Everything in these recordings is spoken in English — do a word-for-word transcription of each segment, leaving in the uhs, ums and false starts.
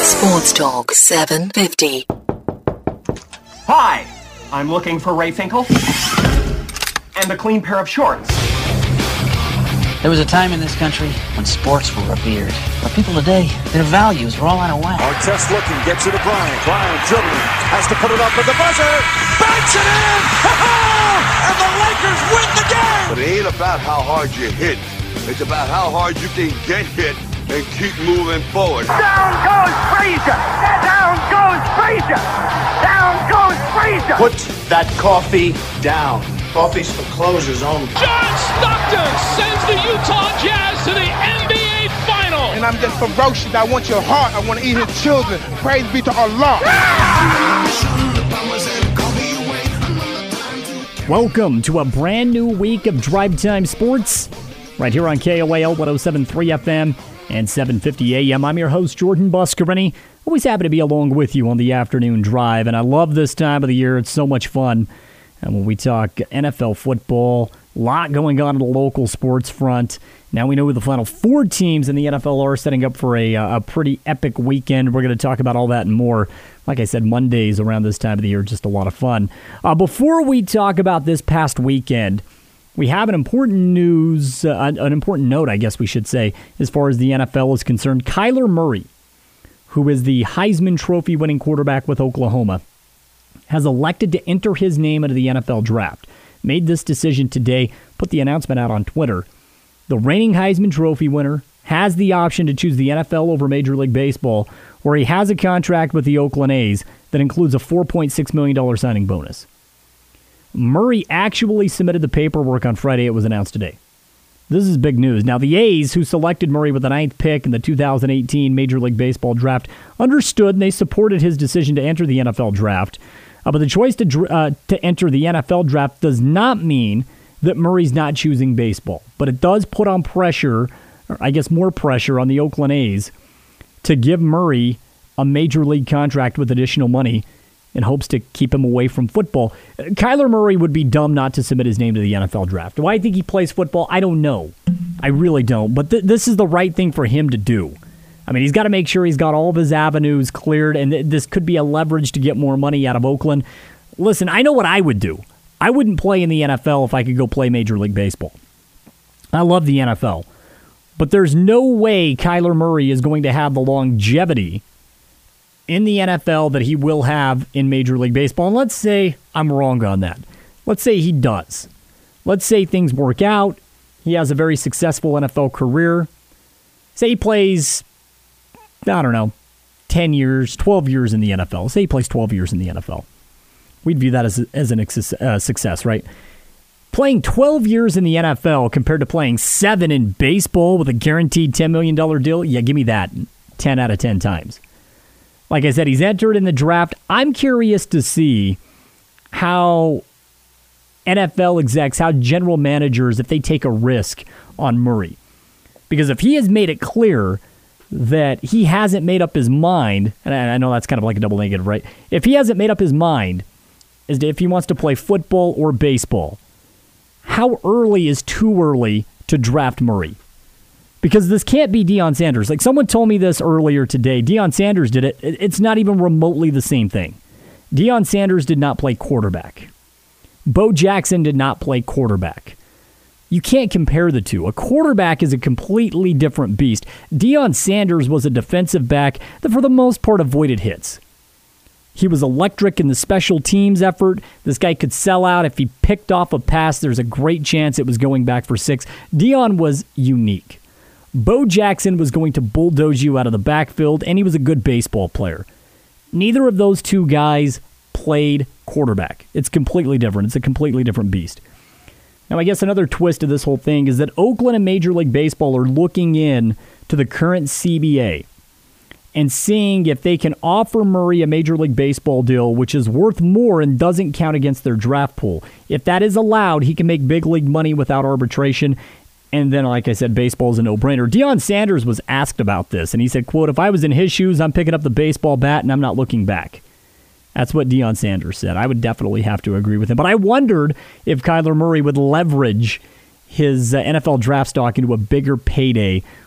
Sports Talk seven fifty. Hi, I'm looking for Ray Finkel and a clean pair of shorts. There was a time in this country when sports were revered. But people today, their values are all out of whack. Artest looking, gets it to Bryant. Bryant dribbling, has to put it up with the buzzer. Banks it in! And the Lakers win the game! But it ain't about how hard you hit. It's about how hard you can get hit and keep moving forward. Down goes Frazier! Down goes Frazier! Down goes Frazier! Put that coffee down. Coffee's for closers only. John Stockton sends the Utah Jazz to the N B A Final. And I'm just ferocious. I want your heart. I want to eat his children. Praise be to Allah. Welcome to a brand new week of Drive Time Sports, right here on K O A L one oh seven point three F M and seven fifty A M. I'm your host, Jordan Buscarini. Always happy to be along with you on the afternoon drive, and I love this time of the year. It's so much fun. And when we talk N F L football, a lot going on in the local sports front. Now we know who the final four teams in the N F L are, setting up for a, a pretty epic weekend. We're going to talk about all that and more. Like I said, Mondays around this time of the year, just a lot of fun. Uh, before we talk about this past weekend, we have an important news, uh, an important note, I guess we should say, as far as the N F L is concerned. Kyler Murray, who is the Heisman Trophy winning quarterback with Oklahoma, has elected to enter his name into the N F L draft. Made this decision today, put the announcement out on Twitter. The reigning Heisman Trophy winner has the option to choose the N F L over Major League Baseball, where he has a contract with the Oakland A's that includes a four point six million dollars signing bonus. Murray actually submitted the paperwork on Friday. It was announced today. This is big news. Now, the A's, who selected Murray with the ninth pick in the two thousand eighteen Major League Baseball draft, understood and they supported his decision to enter the N F L draft. Uh, but the choice to uh, to enter the N F L draft does not mean that Murray's not choosing baseball. But it does put on pressure, or I guess more pressure, on the Oakland A's to give Murray a major league contract with additional money in hopes to keep him away from football. Kyler Murray would be dumb not to submit his name to the N F L draft. Do I think he plays football? I don't know. I really don't. But th- this is the right thing for him to do. I mean, he's got to make sure he's got all of his avenues cleared, and th- this could be a leverage to get more money out of Oakland. Listen, I know what I would do. I wouldn't play in the N F L if I could go play Major League Baseball. I love the N F L. But there's no way Kyler Murray is going to have the longevity in the N F L that he will have in Major League Baseball. And let's say I'm wrong on that. Let's say he does. Let's say things work out. He has a very successful N F L career. Say he plays, I don't know, ten years, twelve years in the N F L. Say he plays twelve years in the N F L. We'd view that as, as an uh, success, right? Playing twelve years in the N F L compared to playing seven in baseball with a guaranteed ten million dollars deal, yeah, give me that ten out of ten times. Like I said, he's entered in the draft. I'm curious to see how N F L execs, how general managers, if they take a risk on Murray. Because if he has made it clear that he hasn't made up his mind, and I know that's kind of like a double negative, right? If he hasn't made up his mind as to if he wants to play football or baseball, how early is too early to draft Murray? Because this can't be Deion Sanders. Like someone told me this earlier today. Deion Sanders did it. It's not even remotely the same thing. Deion Sanders did not play quarterback. Bo Jackson did not play quarterback. You can't compare the two. A quarterback is a completely different beast. Deion Sanders was a defensive back that for the most part avoided hits. He was electric in the special teams effort. This guy could sell out. If he picked off a pass, there's a great chance it was going back for six. Deion was unique. Bo Jackson was going to bulldoze you out of the backfield, and he was a good baseball player. Neither of those two guys played quarterback. It's completely different. It's a completely different beast. Now, I guess another twist of this whole thing is that Oakland and Major League Baseball are looking in to the current C B A and seeing if they can offer Murray a Major League Baseball deal, which is worth more and doesn't count against their draft pool. If that is allowed, he can make big league money without arbitration. And then, like I said, baseball is a no-brainer. Deion Sanders was asked about this, and he said, quote, if I was in his shoes, I'm picking up the baseball bat and I'm not looking back. That's what Deion Sanders said. I would definitely have to agree with him. But I wondered if Kyler Murray would leverage his uh, N F L draft stock into a bigger payday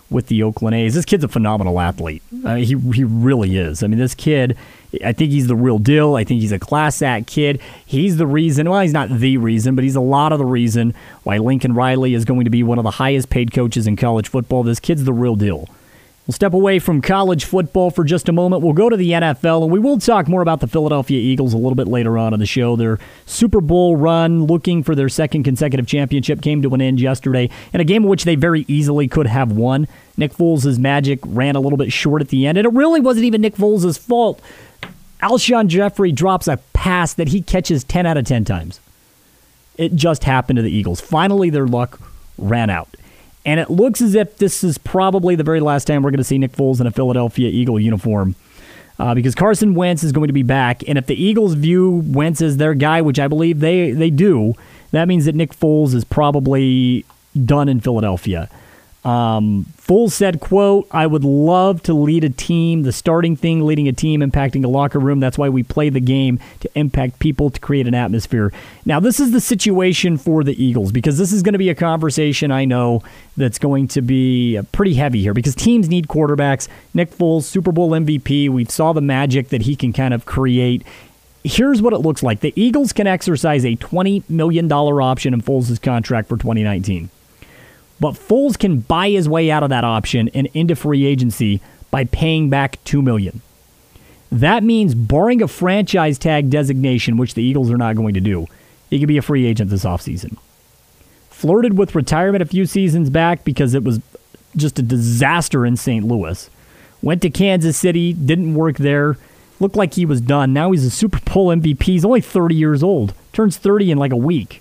with the Oakland A's. This kid's a phenomenal athlete. Uh, he he really is. I mean, this kid, I think he's the real deal. I think he's a class act kid. He's the reason, well, he's not the reason, but he's a lot of the reason why Lincoln Riley is going to be one of the highest paid coaches in college football. This kid's the real deal. We'll step away from college football for just a moment. We'll go to the N F L, and we will talk more about the Philadelphia Eagles a little bit later on in the show. Their Super Bowl run, looking for their second consecutive championship, came to an end yesterday in a game in which they very easily could have won. Nick Foles' magic ran a little bit short at the end, and it really wasn't even Nick Foles' fault. Alshon Jeffrey drops a pass that he catches ten out of ten times. It just happened to the Eagles. Finally, their luck ran out. And it looks as if this is probably the very last time we're going to see Nick Foles in a Philadelphia Eagle uniform. Uh, because Carson Wentz is going to be back. And if the Eagles view Wentz as their guy, which I believe they, they do, that means that Nick Foles is probably done in Philadelphia. Um, Foles said, quote, "I would love to lead a team. The starting thing, leading a team, impacting a locker room. That's why we play the game, to impact people, to create an atmosphere." Now, this is the situation for the Eagles, because this is going to be a conversation, I know, that's going to be pretty heavy here, because teams need quarterbacks. Nick Foles, Super Bowl M V P. We saw the magic that he can kind of create. Here's what it looks like. The Eagles can exercise a twenty million dollars option in Foles' contract for twenty nineteen. But Foles can buy his way out of that option and into free agency by paying back two million dollars. That means, barring a franchise tag designation, which the Eagles are not going to do, he could be a free agent this offseason. Flirted with retirement a few seasons back because it was just a disaster in Saint Louis. Went to Kansas City, didn't work there, looked like he was done. Now he's a Super Bowl M V P. He's only thirty years old. Turns thirty in like a week.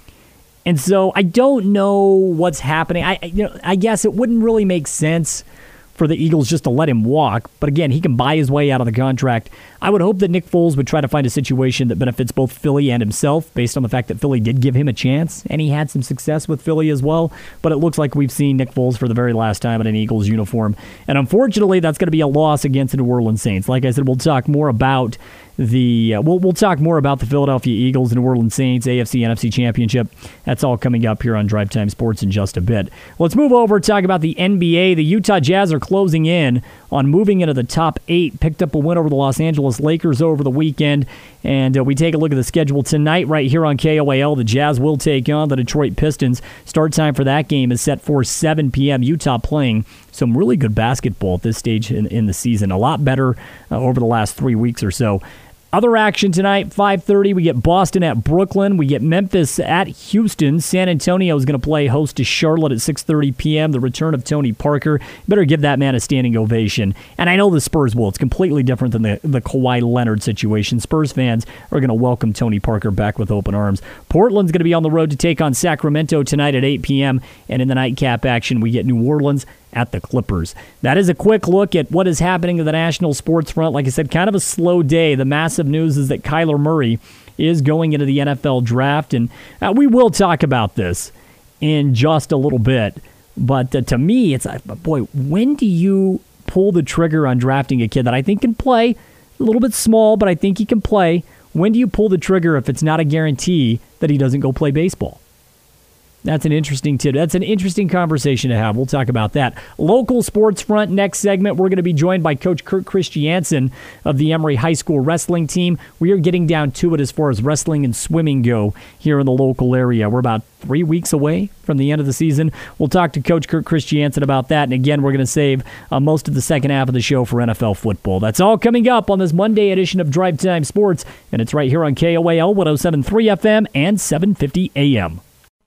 And so I don't know what's happening. I you know I guess it wouldn't really make sense for the Eagles just to let him walk. But again, he can buy his way out of the contract. I would hope that Nick Foles would try to find a situation that benefits both Philly and himself, based on the fact that Philly did give him a chance, and he had some success with Philly as well. But it looks like we've seen Nick Foles for the very last time in an Eagles uniform. And unfortunately, that's going to be a loss against the New Orleans Saints. Like I said, we'll talk more about the uh, we'll we'll talk more about the Philadelphia Eagles and New Orleans Saints A F C N F C Championship. That's all coming up here on Drive Time Sports in just a bit. Let's move over and talk about the N B A. The Utah Jazz are closing in on moving into the top eight. Picked up a win over the Los Angeles Lakers over the weekend. And uh, we take a look at the schedule tonight right here on K O A L. The Jazz will take on the Detroit Pistons. Start time for that game is set for seven p.m. Utah playing some really good basketball at this stage in, in the season. A lot better uh, over the last three weeks or so. Other action tonight, five thirty, we get Boston at Brooklyn. We get Memphis at Houston. San Antonio is going to play host to Charlotte at six thirty p.m. The return of Tony Parker. Better give that man a standing ovation. And I know the Spurs will. It's completely different than the, the Kawhi Leonard situation. Spurs fans are going to welcome Tony Parker back with open arms. Portland's going to be on the road to take on Sacramento tonight at eight p.m. And in the nightcap action, we get New Orleans at the Clippers. That is a quick look at what is happening to the national sports front. Like I said, kind of a slow day. The massive news is that Kyler Murray is going into the N F L draft, and uh, we will talk about this in just a little bit. But uh, to me, it's like, boy, when do you pull the trigger on drafting a kid that I think can play? A little bit small, but I think he can play. When do you pull the trigger if it's not a guarantee that he doesn't go play baseball? That's an interesting tip. That's an interesting conversation to have. We'll talk about that. Local sports front, next segment, we're going to be joined by Coach Kurt Christiansen of the Emory High School wrestling team. We are getting down to it as far as wrestling and swimming go here in the local area. We're about three weeks away from the end of the season. We'll talk to Coach Kurt Christiansen about that. And again, we're going to save uh, most of the second half of the show for N F L football. That's all coming up on this Monday edition of Drive Time Sports. And it's right here on K O A L one oh seven point three F M and seven fifty A M.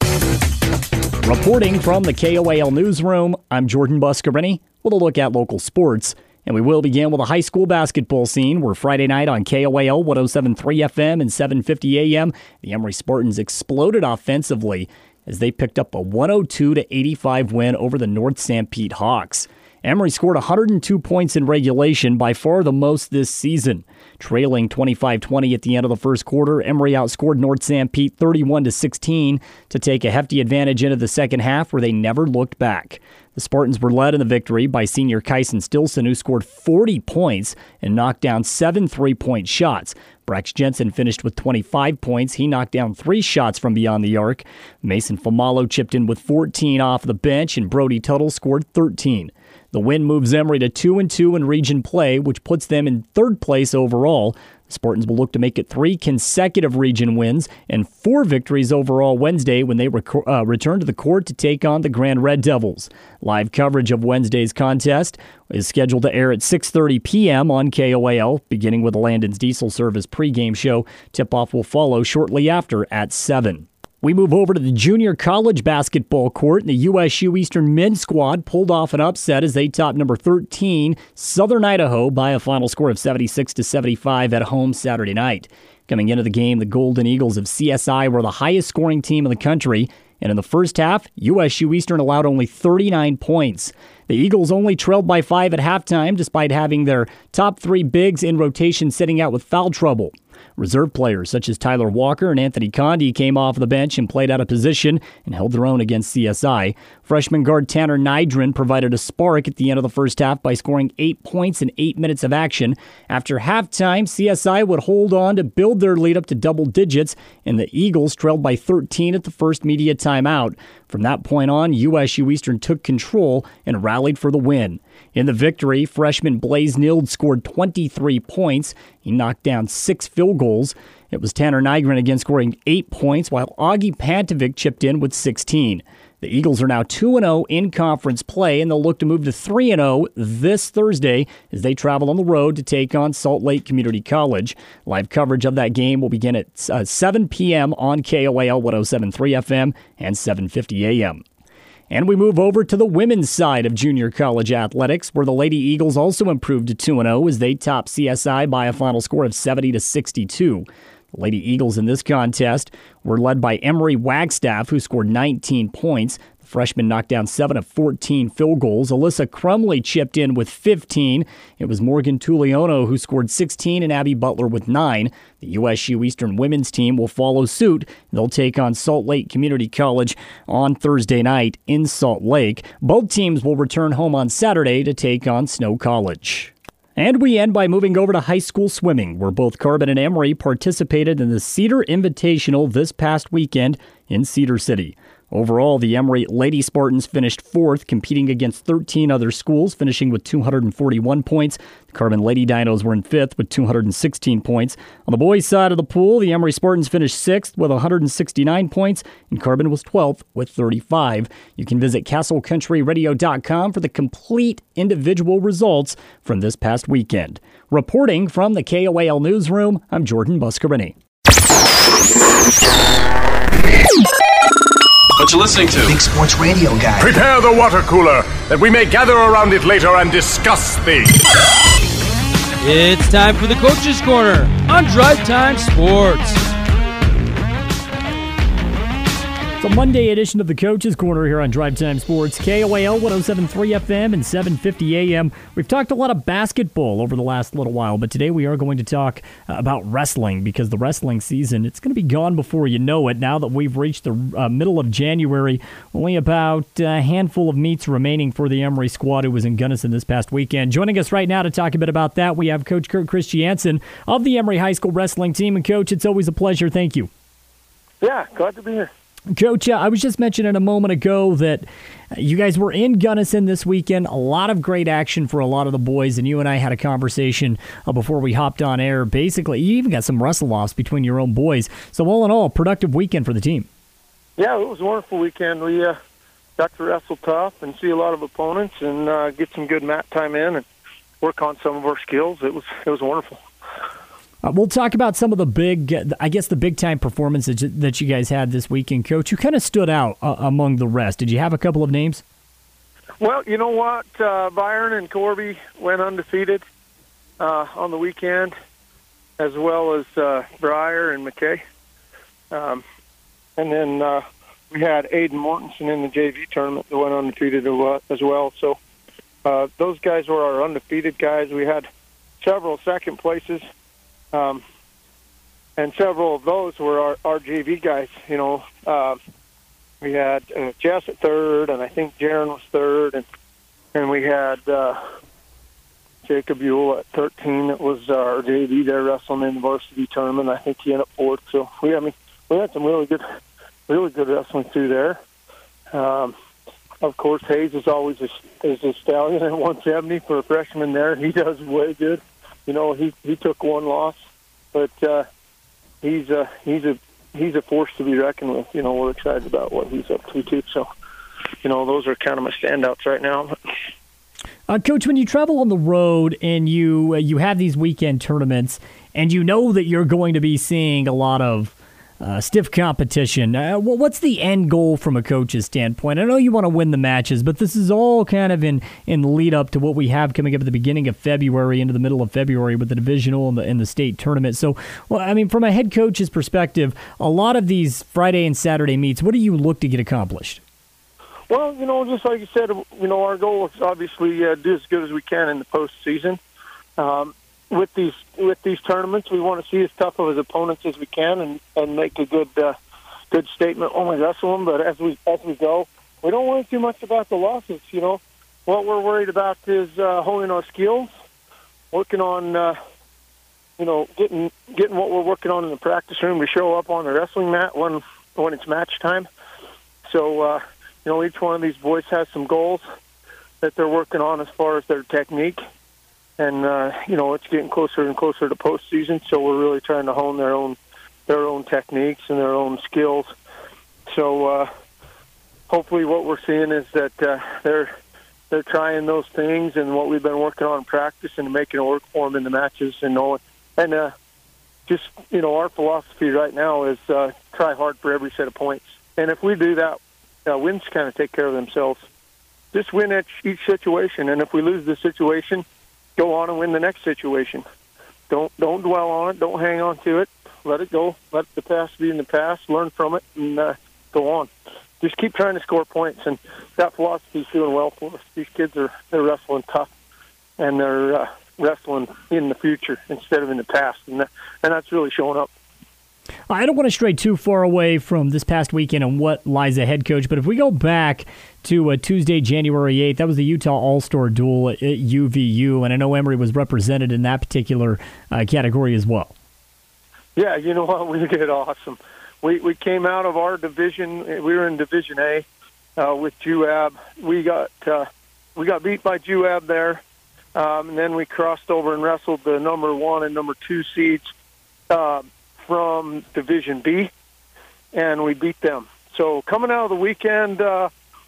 Reporting from the K O A L newsroom, I'm Jordan Buscarini with a look at local sports. And we will begin with a high school basketball scene where Friday night on K O A L one oh seven point three F M and seven fifty A M, the Emory Spartans exploded offensively as they picked up a one oh two to eighty-five win over the North Sanpete Hawks. Emory scored one hundred two points in regulation, by far the most this season. Trailing twenty-five twenty at the end of the first quarter, Emory outscored North Sanpete thirty-one to sixteen to take a hefty advantage into the second half where they never looked back. The Spartans were led in the victory by senior Kyson Stilson, who scored forty points and knocked down seven three-point shots. Brax Jensen finished with twenty-five points. He knocked down three shots from beyond the arc. Mason Famalo chipped in with fourteen off the bench, and Brody Tuttle scored thirteen. The win moves Emory to two and two in region play, which puts them in third place overall. The Spartans will look to make it three consecutive region wins and four victories overall Wednesday when they rec- uh, return to the court to take on the Grand Red Devils. Live coverage of Wednesday's contest is scheduled to air at six thirty p.m. on K O A L, beginning with the Landon's Diesel Service pregame show. Tip-off will follow shortly after at seven. We move over to the junior college basketball court, and the U S U Eastern men's squad pulled off an upset as they topped number thirteen, Southern Idaho, by a final score of seventy-six to seventy-five at home Saturday night. Coming into the game, the Golden Eagles of C S I were the highest scoring team in the country, and in the first half, U S U Eastern allowed only thirty-nine points. The Eagles only trailed by five at halftime, despite having their top three bigs in rotation sitting out with foul trouble. Reserve players such as Tyler Walker and Anthony Condi came off the bench and played out of position and held their own against C S I. Freshman guard Tanner Nydren provided a spark at the end of the first half by scoring eight points in eight minutes of action. After halftime, C S I would hold on to build their lead up to double digits, and the Eagles trailed by thirteen at the first media timeout. From that point on, U S U Eastern took control and rallied for the win. In the victory, freshman Blaze Nild scored twenty-three points. He knocked down six field goals. It was Tanner Nygren again scoring eight points, while Augie Pantovic chipped in with sixteen. The Eagles are now two and oh in conference play, and they'll look to move to three and oh this Thursday as they travel on the road to take on Salt Lake Community College. Live coverage of that game will begin at uh, seven p.m. on K O A L one oh seven point three F M and seven fifty A M. And we move over to the women's side of junior college athletics, where the Lady Eagles also improved to two and oh as they topped C S I by a final score of seventy to sixty-two. The Lady Eagles in this contest were led by Emery Wagstaff, who scored nineteen points. The freshman knocked down seven of fourteen field goals. Alyssa Crumley chipped in with fifteen. It was Morgan Tulliono who scored sixteen and Abby Butler with nine. The U S U Eastern women's team will follow suit. They'll take on Salt Lake Community College on Thursday night in Salt Lake. Both teams will return home on Saturday to take on Snow College. And we end by moving over to high school swimming, where both Carbon and Emory participated in the Cedar Invitational this past weekend in Cedar City. Overall, the Emory Lady Spartans finished fourth, competing against thirteen other schools, finishing with two hundred forty-one points. The Carbon Lady Dinos were in fifth with two hundred sixteen points. On the boys' side of the pool, the Emory Spartans finished sixth with one hundred sixty-nine points, and Carbon was twelfth with thirty-five. You can visit castle country radio dot com for the complete individual results from this past weekend. Reporting from the K O A L Newsroom, I'm Jordan Buscarini. What you listening to? Big Sports Radio Guy. Prepare the water cooler, that we may gather around it later and discuss things. It's time for the Coach's Corner on Drive Time Sports. It's a Monday edition of the Coach's Corner here on Drive Time Sports, K O A L one oh seven point three F M and seven fifty A M. We've talked a lot of basketball over the last little while, but today we are going to talk uh, about wrestling, because the wrestling season, it's going to be gone before you know it. Now that we've reached the uh, middle of January, only about a handful of meets remaining for the Emory squad, who was in Gunnison this past weekend. Joining us right now to talk a bit about that, we have Coach Kurt Christiansen of the Emory High School wrestling team. And Coach, it's always a pleasure. Thank you. Yeah, glad to be here. Coach, uh, I was just mentioning a moment ago that you guys were in Gunnison this weekend. A lot of great action for a lot of the boys, and you and I had a conversation uh, before we hopped on air. Basically, you even got some wrestle-offs between your own boys. So all in all, productive weekend for the team. Yeah, it was a wonderful weekend. We uh, got to wrestle tough and see a lot of opponents and uh, get some good mat time in and work on some of our skills. It was it was wonderful. Uh, we'll talk about some of the big, I guess, the big-time performances that you guys had this weekend, Coach. Who kind of stood out uh, among the rest? Did you have a couple of names? Well, you know what? Uh, Byron and Corby went undefeated uh, on the weekend, as well as uh, Breyer and McKay. Um, and then uh, we had Aiden Mortensen in the J V tournament that went undefeated as well. So uh, those guys were our undefeated guys. We had several second places. Um, and several of those were our, our J V guys, you know. Uh, we had uh, Jess at third, and I think Jaron was third, and and we had uh, Jacob Buell at thirteen. That was our J V there wrestling in the varsity tournament. I think he ended up fourth. So we, I mean, we had some really good, really good wrestling through there. Um, of course, Hayes is always a, is a stallion at one seventy for a freshman there. He does way good. You know, he he took one loss, but uh, he's a he's a he's a force to be reckoned with. You know, we're excited about what he's up to too. So, you know, those are kind of my standouts right now. Uh, Coach, when you travel on the road and you uh, you have these weekend tournaments, and you know that you're going to be seeing a lot of uh, stiff competition, uh, well, what's the end goal from a coach's standpoint? I know you want to win the matches, but this is all kind of in, in the lead up to what we have coming up at the beginning of February into the middle of February with the divisional and the, and the state tournament. So, well, I mean, from a head coach's perspective, a lot of these Friday and Saturday meets, what do you look to get accomplished? Well, you know, just like you said, you know, our goal is obviously uh, do as good as we can in the postseason. Um, with these with these tournaments, we want to see as tough of as opponents as we can, and, and make a good uh, good statement when we wrestle them. But as we as we go, we don't worry too much about the losses. You know, what we're worried about is uh, honing our skills, working on, uh, you know, getting getting what we're working on in the practice room to show up on the wrestling mat when when it's match time. So. Uh, You know, each one of these boys has some goals that they're working on as far as their technique. And, uh, you know, it's getting closer and closer to postseason, so we're really trying to hone their own their own techniques and their own skills. So uh, hopefully what we're seeing is that uh, they're they're trying those things and what we've been working on in practice and making it work for them in the matches. And, know, and uh, just, you know, our philosophy right now is uh, try hard for every set of points. And if we do that, Uh, wins kind of take care of themselves. Just win each, each situation, and if we lose the situation, go on and win the next situation. Don't don't dwell on it. Don't hang on to it. Let it go. Let the past be in the past. Learn from it, and uh, go on. Just keep trying to score points, and that philosophy is doing well for us. These kids are they're wrestling tough, and they're uh, wrestling in the future instead of in the past, and that, and that's really showing up. I don't want to stray too far away from this past weekend and what lies ahead, Coach, but if we go back to uh, Tuesday, January eighth, that was the Utah All-Star Duel at, at U V U, and I know Emory was represented in that particular uh, category as well. Yeah, you know what? We did awesome. We we came out of our division. We were in Division A uh, with J U A B. We got uh, we got beat by J U A B there, um, and then we crossed over and wrestled the number one and number two seeds Uh, from Division B, and we beat them. So coming out of the weekend uh,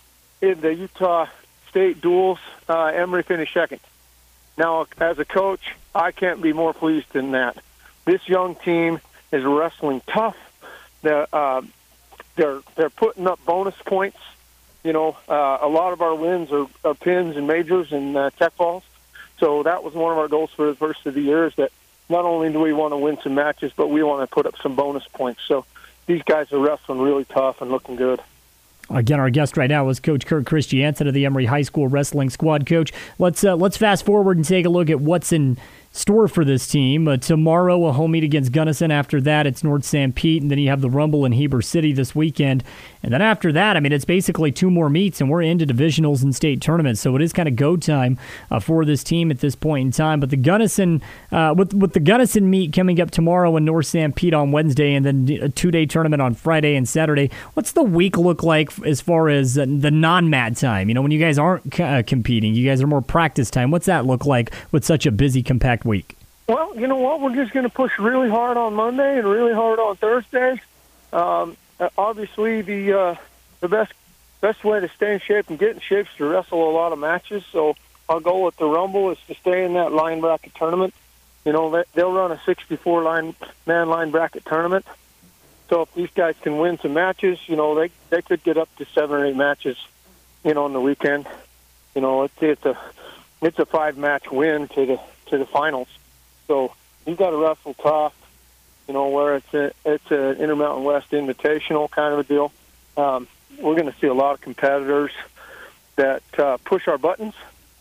in the Utah State duels, uh, Emory finished second. Now, as a coach, I can't be more pleased than that. This young team is wrestling tough. They're, uh, they're, they're putting up bonus points. You know, uh, a lot of our wins are, are pins and majors and uh, tech balls. So that was one of our goals for the first of the year, is that not only do we want to win some matches, but we want to put up some bonus points. So these guys are wrestling really tough and looking good. Again, our guest right now is Coach Kurt Christiansen of the Emory High School Wrestling Squad. Coach, let's uh, let's fast forward and take a look at what's in store for this team. Uh, tomorrow, a home meet against Gunnison. After that, it's North Saint Pete, and then you have the Rumble in Heber City this weekend. And then after that, I mean, it's basically two more meets, and we're into divisionals and state tournaments. So it is kind of go time uh, for this team at this point in time. But the Gunnison, uh, with with the Gunnison meet coming up tomorrow and North Saint Pete on Wednesday, and then a two-day tournament on Friday and Saturday, what's the week look like as far as uh, the non-mat time? You know, when you guys aren't uh, competing, you guys are more practice time. What's that look like with such a busy, compact week? Well, you know what? We're just going to push really hard on Monday and really hard on Thursday. Um, obviously, the uh, the best best way to stay in shape and get in shape is to wrestle a lot of matches. So our goal at the Rumble is to stay in that line bracket tournament. You know, they, they'll run a sixty-four line man line bracket tournament. So if these guys can win some matches, you know, they they could get up to seven or eight matches, you know, on the weekend. You know, it's it's a it's a five match win to the to the finals. So you've got to wrestle tough, you know, where it's a, it's an Intermountain West Invitational kind of a deal. Um, we're going to see a lot of competitors that uh, push our buttons,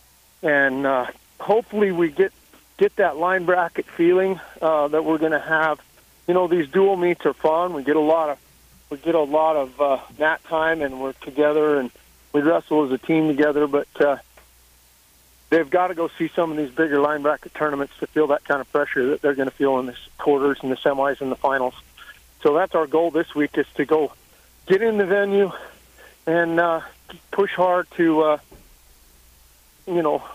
and uh, hopefully we get get that line bracket feeling uh, that we're going to have. You know, these dual meets are fun. We get a lot of we get a lot of uh, mat time, and we're together, and we wrestle as a team together. But uh, they've got to go see some of these bigger line bracket tournaments to feel that kind of pressure that they're going to feel in the quarters and the semis and the finals. So that's our goal this week, is to go get in the venue and uh, push hard to, uh, you know,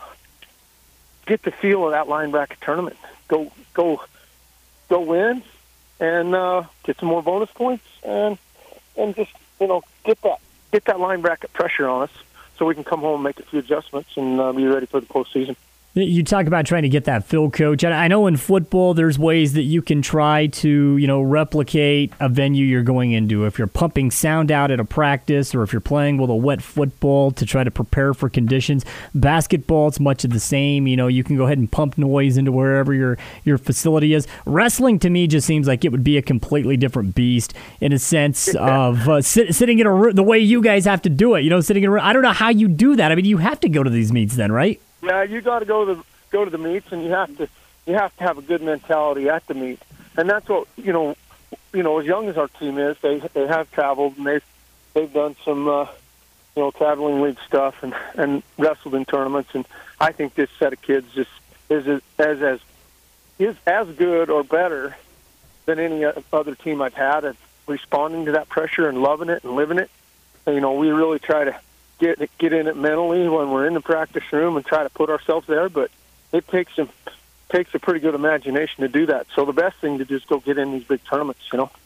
get the feel of that line bracket tournament. Go, go, go win, and uh, get some more bonus points, and and just you know get that get that line bracket pressure on us, so we can come home and make a few adjustments and uh, be ready for the postseason. You talk about trying to get that feel, Coach. I know in football there's ways that you can try to, you know, replicate a venue you're going into. If you're pumping sound out at a practice, or if you're playing with a wet football to try to prepare for conditions. Basketball, it's much of the same. You know, you can go ahead and pump noise into wherever your, your facility is. Wrestling, to me, just seems like it would be a completely different beast in a sense of uh, sit, sitting in a room, the way you guys have to do it. You know, sitting in a room. I don't know how you do that. I mean, you have to go to these meets then, right? Yeah, you got to go to the, go to the meets, and you have to you have to have a good mentality at the meet, and that's what you know. You know, as young as our team is, they they have traveled, and they've they've done some uh, you know traveling league stuff and, and wrestled in tournaments, and I think this set of kids just is as as, as is as good or better than any other team I've had at responding to that pressure and loving it and living it. And, you know, we really try to get get in it mentally when we're in the practice room and try to put ourselves there, but it takes some takes a pretty good imagination to do that. So the best thing to do is go get in these big tournaments, you know.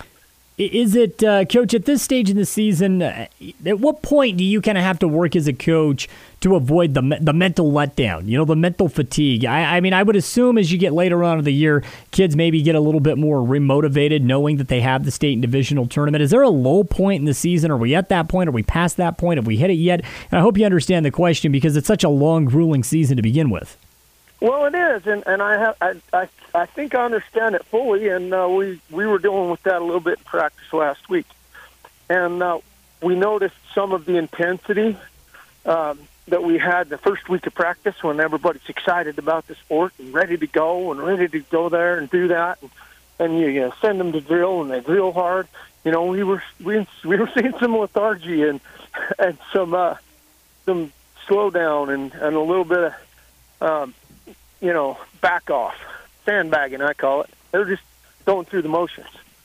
Is it, uh, Coach, at this stage in the season, uh, at what point do you kind of have to work as a coach to avoid the the mental letdown, you know, the mental fatigue? I, I mean, I would assume as you get later on in the year, kids maybe get a little bit more remotivated knowing that they have the state and divisional tournament. Is there a low point in the season? Are we at that point? Are we past that point? Have we hit it yet? And I hope you understand the question, because it's such a long, grueling season to begin with. Well, it is, and, and I have I, I I think I understand it fully, and uh, we we were dealing with that a little bit in practice last week, and uh, we noticed some of the intensity um, that we had the first week of practice when everybody's excited about the sport and ready to go and ready to go there and do that, and, and you, you send them to drill and they drill hard. You know, we were we we were seeing some lethargy and and some uh, some slowdown and, and a little bit of. Um, you know, back off, sandbagging, I call it. They're just going through the motions.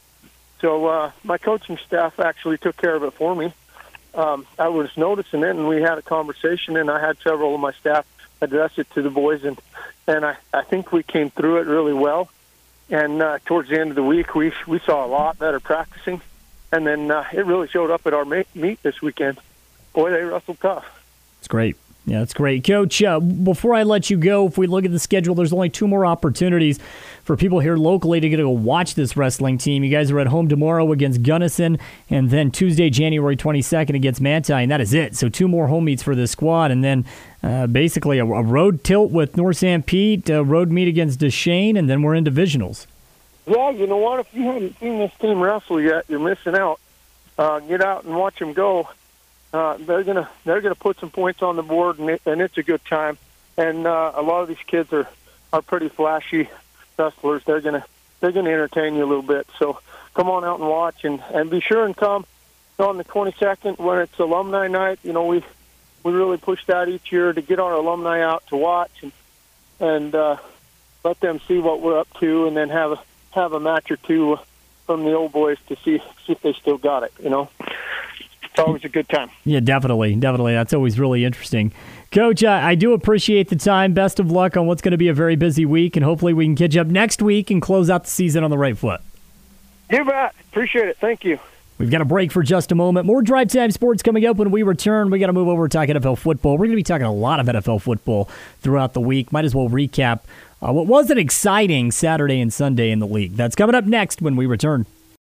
So uh, my coaching staff actually took care of it for me. Um, I was noticing it, and we had a conversation, and I had several of my staff address it to the boys, and, and I, I think we came through it really well. And uh, towards the end of the week, we we saw a lot better practicing, and then uh, it really showed up at our meet this weekend. Boy, they wrestled tough. It's great. Yeah, that's great. Coach, uh, before I let you go, if we look at the schedule, there's only two more opportunities for people here locally to get to go watch this wrestling team. You guys are at home tomorrow against Gunnison, and then Tuesday, January twenty-second against Manti, and that is it. So two more home meets for this squad, and then uh, basically a, a road tilt with North Saint Pete, a road meet against Duchesne, and then we're in divisionals. Yeah, you know what? If you haven't seen this team wrestle yet, you're missing out. Uh, get out and watch them go. Uh, they're gonna they're gonna put some points on the board, and, it, and it's a good time. And uh, a lot of these kids are, are pretty flashy wrestlers. They're gonna they're gonna entertain you a little bit. So come on out and watch, and, and be sure and come on the twenty-second when it's alumni night. You know, we we really push that each year to get our alumni out to watch and and uh, let them see what we're up to, and then have a have a match or two from the old boys to see see if they still got it. You know. It's always a good time. Yeah, definitely. Definitely. That's always really interesting. Coach, uh, I do appreciate the time. Best of luck on what's going to be a very busy week, and hopefully we can catch up next week and close out the season on the right foot. You bet. Appreciate it. Thank you. We've got a break for just a moment. More Drive Time Sports coming up when we return. We got to move over and talk N F L football. We're going to be talking a lot of N F L football throughout the week. Might as well recap uh, what was an exciting Saturday and Sunday in the league. That's coming up next when we return.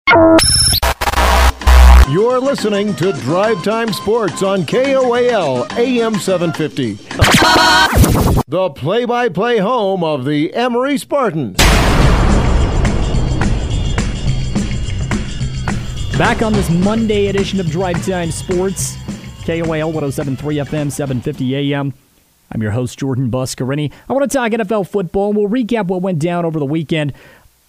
You're listening to Drive Time Sports on K O A L A M seven fifty. The play-by-play home of the Emory Spartans. Back on this Monday edition of Drive Time Sports, K O A L one oh seven point three F M, seven fifty A M. I'm your host, Jordan Buscarini. I want to talk N F L football, and we'll recap what went down over the weekend.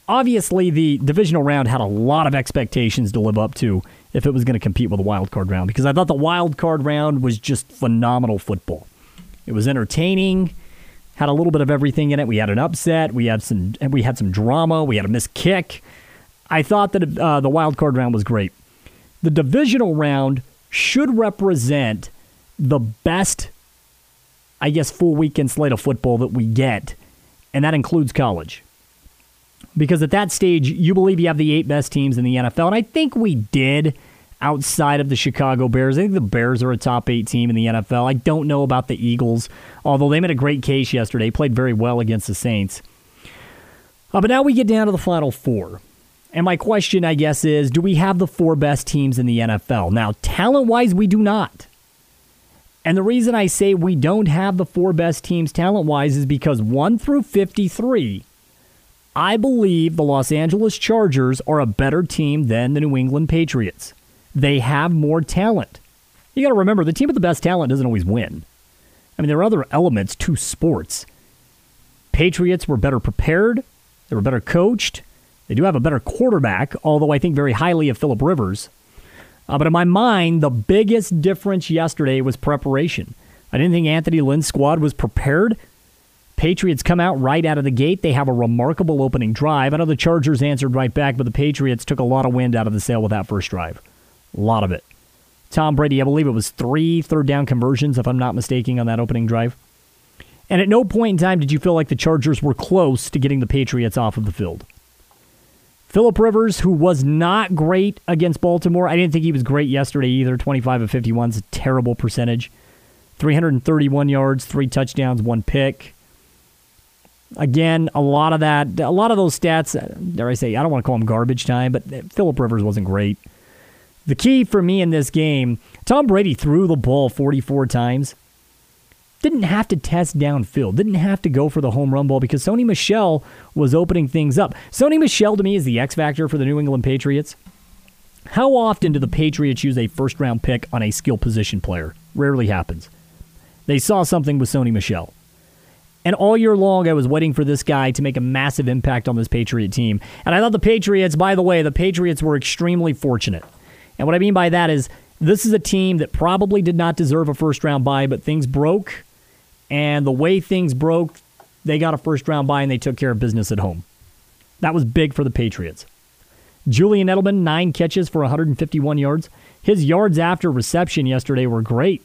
obviously the divisional round had a lot of expectations to live up to if it was going to compete with the wild card round, because I thought the wild card round was just phenomenal football. It was entertaining, had a little bit of everything in it. We had an upset, we had some, we had some drama, we had a missed kick. I thought that uh, the wild card round was great. The divisional round should represent the best, I guess, full weekend slate of football that we get, and that includes college. Because at that stage, you believe you have the eight best teams in the N F L, and I think we did outside of the Chicago Bears. I think the Bears are a top eight team in the N F L. I don't know about the Eagles, although they made a great case yesterday, played very well against the Saints. Uh, but now we get down to the Final Four. And my question, I guess, is, do we have the four best teams in the N F L? Now, talent-wise, we do not. And the reason I say we don't have the four best teams talent-wise is because one through fifty-three, I believe the Los Angeles Chargers are a better team than the New England Patriots. They have more talent. You got to remember, the team with the best talent doesn't always win. I mean, there are other elements to sports. Patriots were better prepared. They were better coached. They do have a better quarterback, although I think very highly of Phillip Rivers. Uh, but in my mind, the biggest difference yesterday was preparation. I didn't think Anthony Lynn's squad was prepared. Patriots come out right out of the gate. They have a remarkable opening drive. I know the Chargers answered right back, but the Patriots took a lot of wind out of the sail with that first drive. A lot of it. Tom Brady, I believe it was three third down conversions, if I'm not mistaken, on that opening drive. And at no point in time did you feel like the Chargers were close to getting the Patriots off of the field. Phillip Rivers, who was not great against Baltimore, I didn't think he was great yesterday either. twenty-five of fifty-one is a terrible percentage. three hundred thirty-one yards, three touchdowns, one pick. Again, a lot of that, a lot of those stats, dare I say, I don't want to call them garbage time, but Phillip Rivers wasn't great. The key for me in this game, Tom Brady threw the ball forty-four times. Didn't have to test downfield. Didn't have to go for the home run ball because Sony Michel was opening things up. Sony Michel, to me, is the X factor for the New England Patriots. How often do the Patriots use a first-round pick on a skill position player? Rarely happens. They saw something with Sony Michel. And all year long, I was waiting for this guy to make a massive impact on this Patriot team. And I thought the Patriots, by the way, the Patriots were extremely fortunate. And what I mean by that is this is a team that probably did not deserve a first-round bye, but things broke. And the way things broke, they got a first-round bye and they took care of business at home. That was big for the Patriots. Julian Edelman, nine catches for one hundred fifty-one yards. His yards after reception yesterday were great.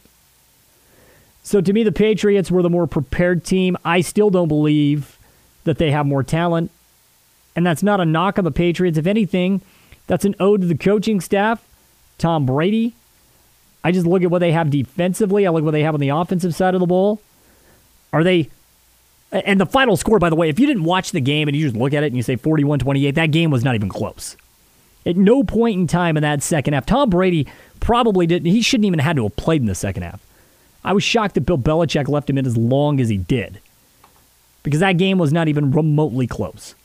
So to me, the Patriots were the more prepared team. I still don't believe that they have more talent. And that's not a knock on the Patriots. If anything, that's an ode to the coaching staff, Tom Brady. I just look at what they have defensively. I look at what they have on the offensive side of the ball. Are they... And the final score, by the way, if you didn't watch the game and you just look at it and you say forty-one twenty-eight, that game was not even close. At no point in time in that second half, Tom Brady probably didn't... He shouldn't even have had to have played in the second half. I was shocked that Bill Belichick left him in as long as he did. Because that game was not even remotely close.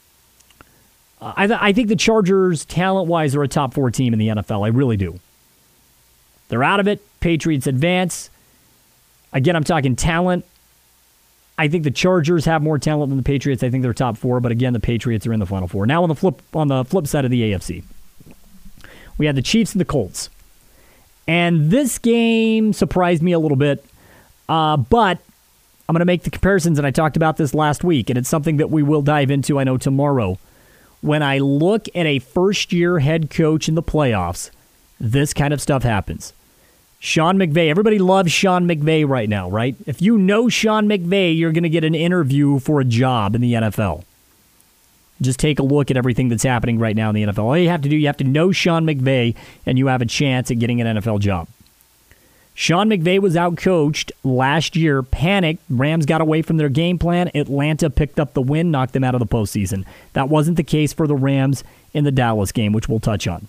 Uh, I, th- I think the Chargers, talent-wise, are a top four team in the N F L. I really do. They're out of it. Patriots advance. Again, I'm talking talent. I think the Chargers have more talent than the Patriots. I think they're top four, but again, the Patriots are in the Final Four. Now on the flip on the flip side of the A F C, we had the Chiefs and the Colts. And this game surprised me a little bit, uh, but I'm going to make the comparisons, and I talked about this last week, and it's something that we will dive into, I know, tomorrow. When I look at a first-year head coach in the playoffs, this kind of stuff happens. Sean McVay, everybody loves Sean McVay right now, right? If you know Sean McVay, you're going to get an interview for a job in the N F L. Just take a look at everything that's happening right now in the N F L. All you have to do, you have to know Sean McVay, and you have a chance at getting an N F L job. Sean McVay was outcoached last year, panicked. Rams got away from their game plan. Atlanta picked up the win, knocked them out of the postseason. That wasn't the case for the Rams in the Dallas game, which we'll touch on.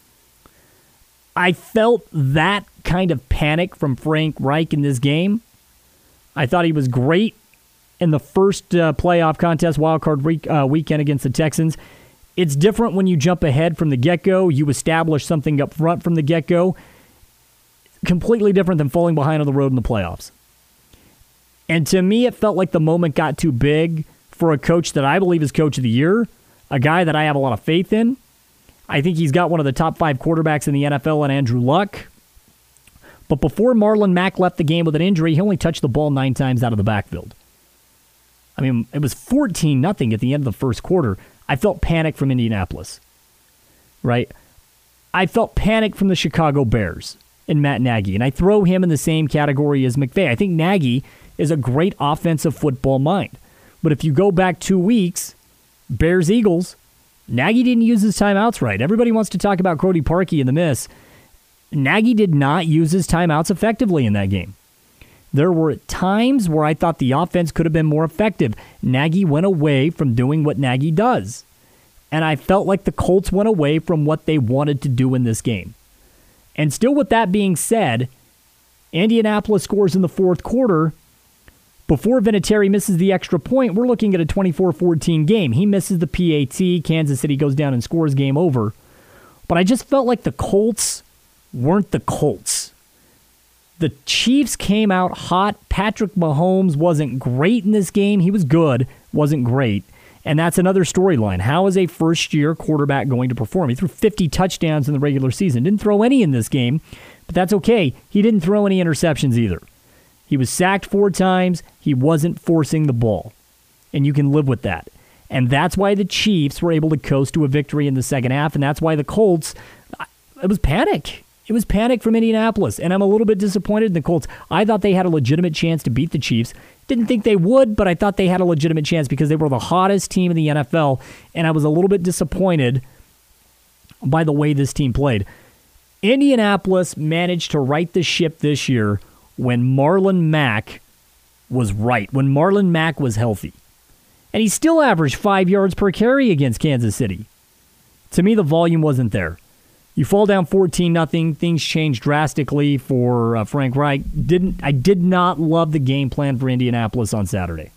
I felt that kind of panic from Frank Reich in this game. I thought he was great in the first uh, playoff contest, wildcard week, uh, weekend against the Texans. It's different when you jump ahead from the get-go. You establish something up front from the get-go. Completely different than falling behind on the road in the playoffs. And to me, it felt like the moment got too big for a coach that I believe is coach of the year. a guy that I have a lot of faith in. I think he's got one of the top five quarterbacks in the N F L in Andrew Luck. But before Marlon Mack left the game with an injury, he only touched the ball nine times out of the backfield. I mean, it was fourteen nothing at the end of the first quarter. I felt panic from Indianapolis, right? I felt panic from the Chicago Bears and Matt Nagy, and I throw him in the same category as McVay. I think Nagy is a great offensive football mind. But if you go back two weeks, Bears-Eagles, Nagy didn't use his timeouts right. Everybody wants to talk about Cody Parkey and the miss. Nagy did not use his timeouts effectively in that game. There were times where I thought the offense could have been more effective. Nagy went away from doing what Nagy does. And I felt like the Colts went away from what they wanted to do in this game. And still with that being said, Indianapolis scores in the fourth quarter. Before Vinatieri misses the extra point, we're looking at a twenty-four fourteen game. He misses the P A T. Kansas City goes down and scores, game over. But I just felt like the Colts weren't the Colts. The Chiefs came out hot. Patrick Mahomes wasn't great in this game. He was good, wasn't great. And that's another storyline. How is a first-year quarterback going to perform? He threw fifty touchdowns in the regular season. Didn't throw any in this game, but that's okay. He didn't throw any interceptions either. He was sacked four times. He wasn't forcing the ball. And you can live with that. And that's why the Chiefs were able to coast to a victory in the second half, and that's why the Colts, it was panic. It was panic from Indianapolis, and I'm a little bit disappointed in the Colts. I thought they had a legitimate chance to beat the Chiefs. Didn't think they would, but I thought they had a legitimate chance because they were the hottest team in the N F L, and I was a little bit disappointed by the way this team played. Indianapolis managed to right the ship this year when Marlon Mack was right, when Marlon Mack was healthy. And he still averaged five yards per carry against Kansas City. To me, the volume wasn't there. You fall down fourteen nothing. Things change drastically for uh, Frank Reich. Didn't I did not love the game plan for Indianapolis on Saturday.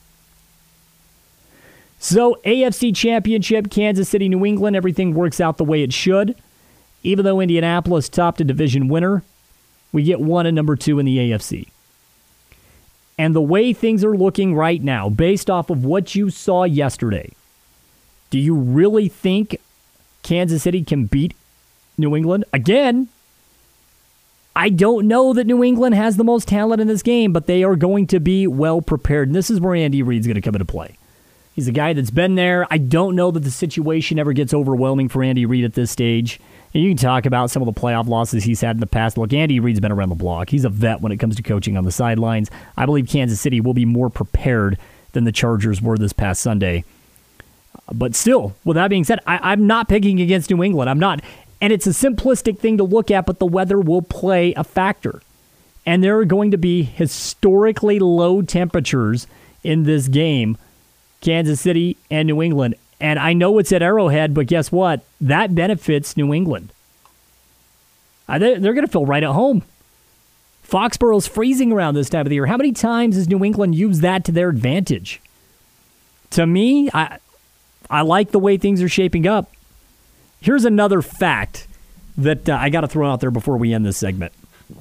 So, A F C Championship, Kansas City, New England, everything works out the way it should. Even though Indianapolis topped a division winner, we get one and number two in the A F C. And the way things are looking right now, based off of what you saw yesterday, do you really think Kansas City can beat New England? Again, I don't know that New England has the most talent in this game, but they are going to be well prepared. And this is where Andy Reid's going to come into play. He's a guy that's been there. I don't know that the situation ever gets overwhelming for Andy Reid at this stage. And you can talk about some of the playoff losses he's had in the past. Look, Andy Reid's been around the block. He's a vet when it comes to coaching on the sidelines. I believe Kansas City will be more prepared than the Chargers were this past Sunday. But still, with that being said, I, I'm not picking against New England. I'm not. And it's a simplistic thing to look at, but the weather will play a factor. And there are going to be historically low temperatures in this game, Kansas City and New England. And I know it's at Arrowhead, but guess what? That benefits New England. Uh, they're they're going to feel right at home. Foxborough's freezing around this time of the year. How many times has New England used that to their advantage? To me, I I like the way things are shaping up. Here's another fact that uh, I got to throw out there before we end this segment.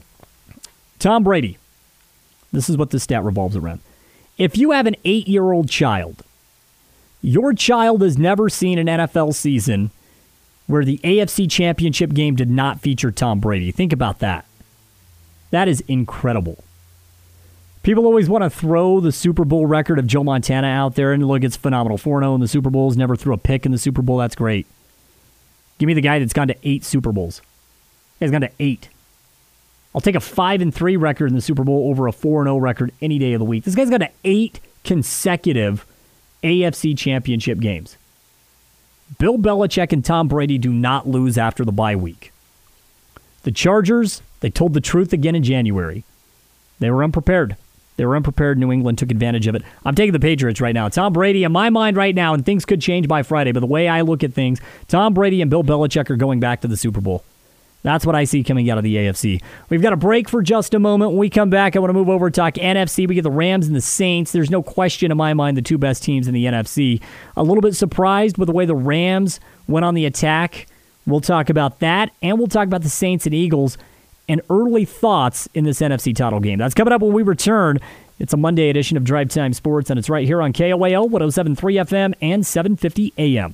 Tom Brady. This is what this stat revolves around. If you have an eight-year-old child, your child has never seen an N F L season where the A F C Championship game did not feature Tom Brady. Think about that. That is incredible. People always want to throw the Super Bowl record of Joe Montana out there, and look, it's phenomenal. four and oh in the Super Bowls, never threw a pick in the Super Bowl. That's great. Give me the guy that's gone to eight Super Bowls. He's gone to eight. I'll take a five and three record in the Super Bowl over a four and oh record any day of the week. This guy's got to eight consecutive A F C Championship games. Bill Belichick and Tom Brady do not lose after the bye week. The Chargers, they told the truth again in January. They were unprepared. They were unprepared. New England took advantage of it. I'm taking the Patriots right now. Tom Brady, in my mind right now, and things could change by Friday, but the way I look at things, Tom Brady and Bill Belichick are going back to the Super Bowl. That's what I see coming out of the A F C. We've got a break for just a moment. When we come back, I want to move over and talk N F C. We get the Rams and the Saints. There's no question in my mind the two best teams in the N F C. A little bit surprised with the way the Rams went on the attack. We'll talk about that, and we'll talk about the Saints and Eagles and early thoughts in this N F C title game. That's coming up when we return. It's a Monday edition of Drive Time Sports, and it's right here on K O A L one oh seven point three F M and seven fifty A M.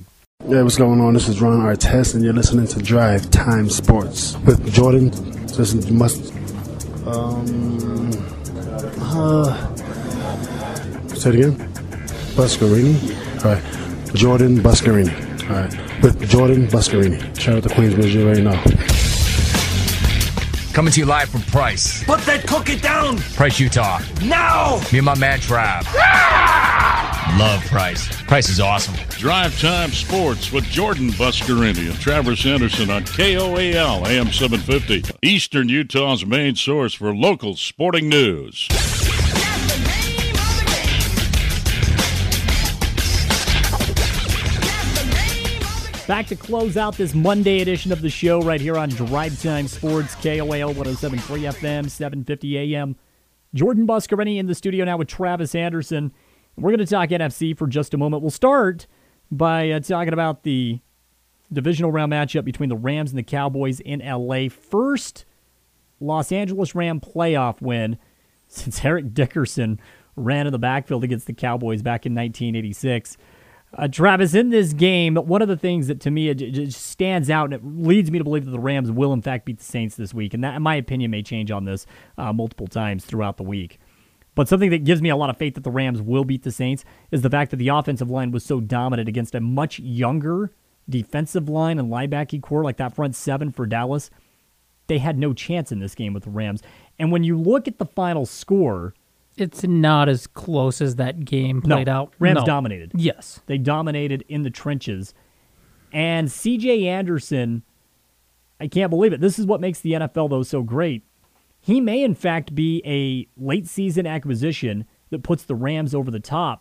Yeah, what's going on? This is Ron Artest, and you're listening to Drive Time Sports with Jordan. Listen, you must. Um. Uh, say it again. Buscarini. All right. Jordan Buscarini. All right. With Jordan Buscarini. Shout out to Queensbridge, you already know. Coming to you live from Price. Put that cookie down! Price, Utah. Now! Me and my man Trav. Ah! Love Price. Price is awesome. Drive Time Sports with Jordan Buscarini and Travis Anderson on K O A L A M seven fifty. Eastern Utah's main source for local sporting news. Back to close out this Monday edition of the show right here on Drive Time Sports, K O A L one oh seven point three F M, seven fifty A M. Jordan Buscarini in the studio now with Travis Anderson. We're going to talk N F C for just a moment. We'll start by uh, talking about the divisional round matchup between the Rams and the Cowboys in L A. First Los Angeles Ram playoff win since Eric Dickerson ran in the backfield against the Cowboys back in nineteen eighty-six. Uh, Travis, in this game, one of the things that to me it, it just stands out and it leads me to believe that the Rams will in fact beat the Saints this week, and that, in my opinion, may change on this uh, multiple times throughout the week. But something that gives me a lot of faith that the Rams will beat the Saints is the fact that the offensive line was so dominant against a much younger defensive line and linebacking core like that front seven for Dallas. They had no chance in this game with the Rams. And when you look at the final score, it's not as close as that game played no, out. Rams no. dominated. Yes. They dominated in the trenches. And C J Anderson, I can't believe it. This is what makes the N F L, though, so great. He may, in fact, be a late-season acquisition that puts the Rams over the top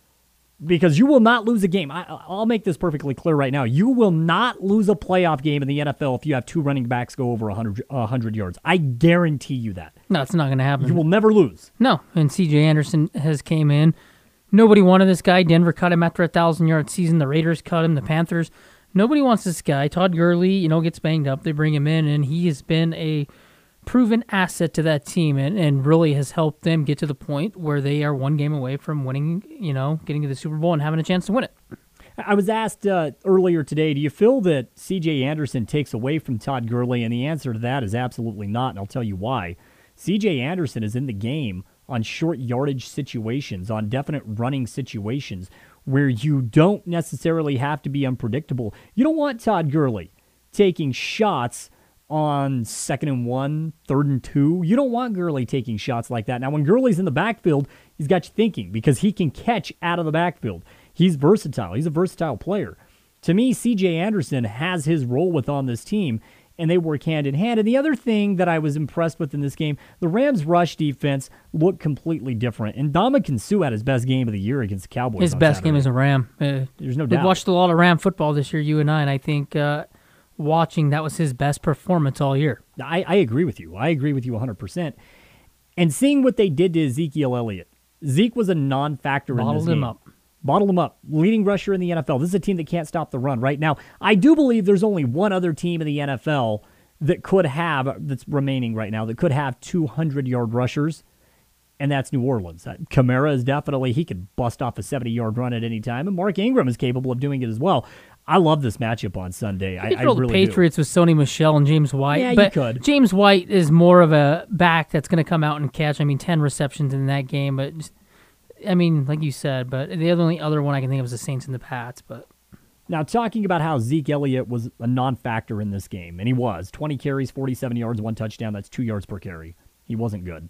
because you will not lose a game. I, I'll make this perfectly clear right now. You will not lose a playoff game in the N F L if you have two running backs go over one hundred, one hundred yards. I guarantee you that. No, it's not going to happen. You will never lose. No, and C J Anderson has came in. Nobody wanted this guy. Denver cut him after a one thousand-yard season. The Raiders cut him. The Panthers. Nobody wants this guy. Todd Gurley, you know, gets banged up. They bring him in, and he has been a proven asset to that team and, and really has helped them get to the point where they are one game away from winning, you know, getting to the Super Bowl and having a chance to win it. I was asked uh, earlier today, do you feel that C J Anderson takes away from Todd Gurley? And the answer to that is absolutely not, and I'll tell you why. C J Anderson is in the game on short yardage situations, on definite running situations where you don't necessarily have to be unpredictable. You don't want Todd Gurley taking shots on second and one, third and two. You don't want Gurley taking shots like that. Now, when Gurley's in the backfield, he's got you thinking because he can catch out of the backfield. He's versatile. He's a versatile player. To me, C J Anderson has his role with on this team, and they work hand in hand. And the other thing that I was impressed with in this game, the Rams' rush defense looked completely different. And Ndamukong Suh had his best game of the year against the Cowboys. His best Saturday. game as a Ram. Uh, There's no we've doubt. We've watched a lot of Ram football this year, you and I, and I think uh, watching that was his best performance all year. I, I agree with you. I agree with you one hundred percent. And seeing what they did to Ezekiel Elliott, Zeke was a non-factor in this game. Bottled him up. Bottled him up. Leading rusher in the N F L. This is a team that can't stop the run right now. I do believe there's only one other team in the N F L that could have, that's remaining right now, that could have two hundred-yard rushers, and that's New Orleans. Uh, Kamara is definitely, he could bust off a seventy-yard run at any time, and Mark Ingram is capable of doing it as well. I love this matchup on Sunday. I, You I could really the Patriots do. with Sony Michel and James White. Yeah, you but could. James White is more of a back that's going to come out and catch, I mean, ten receptions in that game. But, just, I mean, like you said, but the only other one I can think of is the Saints and the Pats. But Now, talking about how Zeke Elliott was a non-factor in this game, and he was. twenty carries, forty-seven yards, one touchdown. That's two yards per carry. He wasn't good.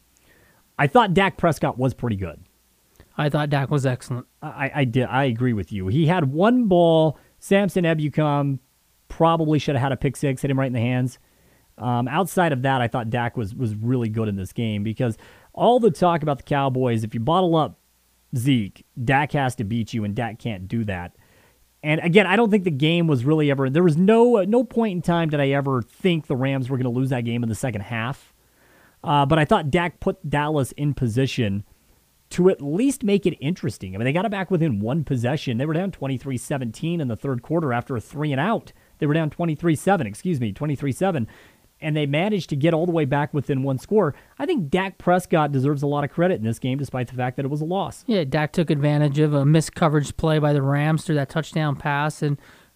I thought Dak Prescott was pretty good. I thought Dak was excellent. I, I did. I agree with you. He had one ball. Samson Ebukam probably should have had a pick six, hit him right in the hands. Um, outside of that, I thought Dak was, was really good in this game because all the talk about the Cowboys, if you bottle up Zeke, Dak has to beat you, and Dak can't do that. And again, I don't think the game was really ever, there was no no point in time did I ever think the Rams were going to lose that game in the second half. Uh, but I thought Dak put Dallas in position to at least make it interesting. I mean, they got it back within one possession. They were down twenty-three seventeen in the third quarter after a three and out. They were down twenty-three seven, excuse me, twenty-three seven. And they managed to get all the way back within one score. I think Dak Prescott deserves a lot of credit in this game, despite the fact that it was a loss. Yeah, Dak took advantage of a missed coverage play by the Rams through that touchdown pass. And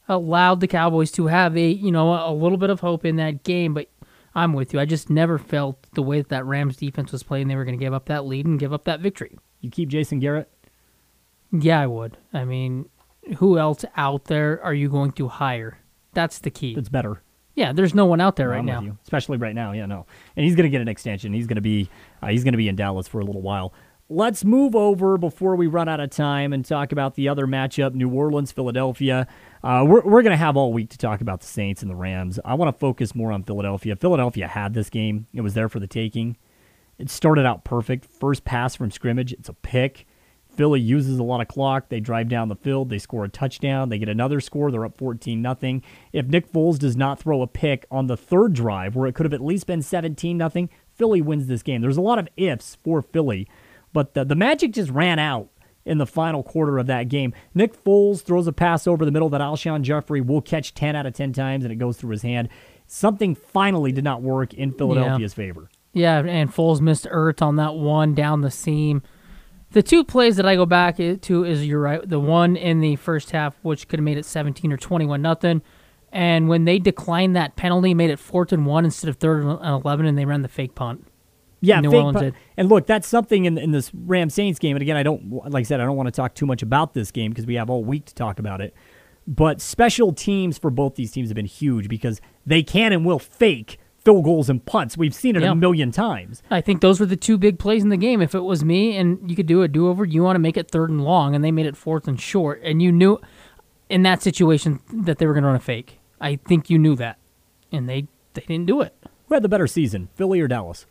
allowed the Cowboys to have a you know a little bit of hope in that game. But I'm with you. I just never felt the way that that Rams defense was playing, they were going to give up that lead and give up that victory. You keep Jason Garrett? Yeah, I would. I mean, who else out there are you going to hire? That's the key. That's better. Yeah, there's no one out there No, right I'm now. with you. Especially right now. Yeah, no. And he's going to get an extension. He's going to be uh, he's going to be in Dallas for a little while. Let's move over before we run out of time and talk about the other matchup, New Orleans, Philadelphia. Uh, we're we're going to have all week to talk about the Saints and the Rams. I want to focus more on Philadelphia. Philadelphia had this game. It was there for the taking. It started out perfect. First pass from scrimmage, it's a pick. Philly uses a lot of clock. They drive down the field. They score a touchdown. They get another score. They're up fourteen nothing. If Nick Foles does not throw a pick on the third drive, where it could have at least been seventeen nothing, Philly wins this game. There's a lot of ifs for Philly, but the, the magic just ran out in the final quarter of that game. Nick Foles throws a pass over the middle that Alshon Jeffrey will catch ten out of ten times, and it goes through his hand. Something finally did not work in Philadelphia's yeah. favor. Yeah, and Foles missed Ertz on that one down the seam. The two plays that I go back to is, you're right, the one in the first half, which could have made it seventeen or twenty-one nothing, and when they declined that penalty, made it fourth and one instead of third and eleven, and they ran the fake punt. Yeah, New fake Orleans punt. did. And look, that's something in in this Rams Saints game. And again, I don't, like I said, I don't want to talk too much about this game because we have all week to talk about it. But special teams for both these teams have been huge because they can and will fake field goals and punts. We've seen it Yeah. a million times. I think those were the two big plays in the game. If it was me and you could do a do-over, you want to make it third and long, and they made it fourth and short, and you knew in that situation that they were going to run a fake. I think you knew that, and they, they didn't do it. Who had the better season, Philly or Dallas?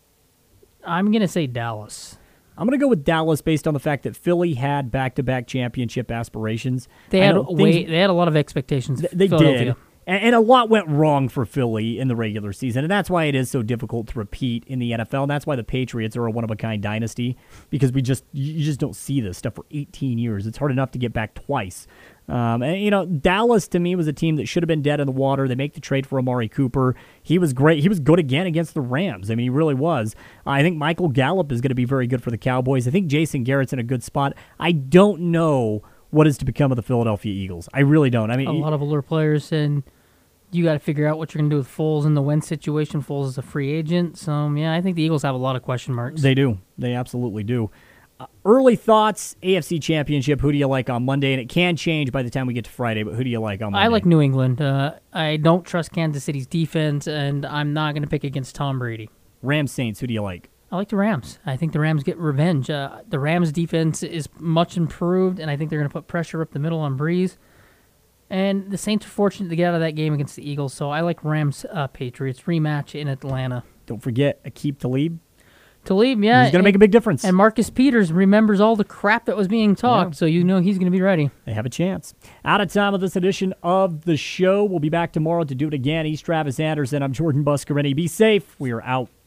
I'm going to say Dallas. I'm going to go with Dallas based on the fact that Philly had back-to-back championship aspirations. They I had know way, things- they had a lot of expectations. Th- They Philadelphia. did. And, and a lot went wrong for Philly in the regular season. And that's why it is so difficult to repeat in the N F L. And that's why the Patriots are a one-of-a-kind dynasty, because we just you just don't see this stuff for eighteen years. It's hard enough to get back twice. Um, and, you know, Dallas, to me, was a team that should have been dead in the water. They make the trade for Amari Cooper. He was great. He was good again against the Rams. I mean, he really was. I think Michael Gallup is going to be very good for the Cowboys. I think Jason Garrett's in a good spot. I don't know what is to become of the Philadelphia Eagles. I really don't. I mean, A lot of older players, and you got to figure out what you're going to do with Foles in the Wentz situation. Foles is a free agent. So, um, yeah, I think the Eagles have a lot of question marks. They do. They absolutely do. Uh, early thoughts, A F C Championship, who do you like on Monday? And it can change by the time we get to Friday, but who do you like on Monday? I like New England. Uh, I don't trust Kansas City's defense, and I'm not going to pick against Tom Brady. Rams Saints, who do you like? I like the Rams. I think the Rams get revenge. Uh, the Rams' defense is much improved, and I think they're going to put pressure up the middle on Breeze. And the Saints are fortunate to get out of that game against the Eagles, so I like Rams uh, Patriots rematch in Atlanta. Don't forget Aqib Talib. Talib, yeah. He's going to make a big difference. And Marcus Peters remembers all the crap that was being talked, Yeah. so you know he's going to be ready. They have a chance. Out of time of this edition of the show. We'll be back tomorrow to do it again. He's Travis Anderson. I'm Jordan Buscarini. Be safe. We are out.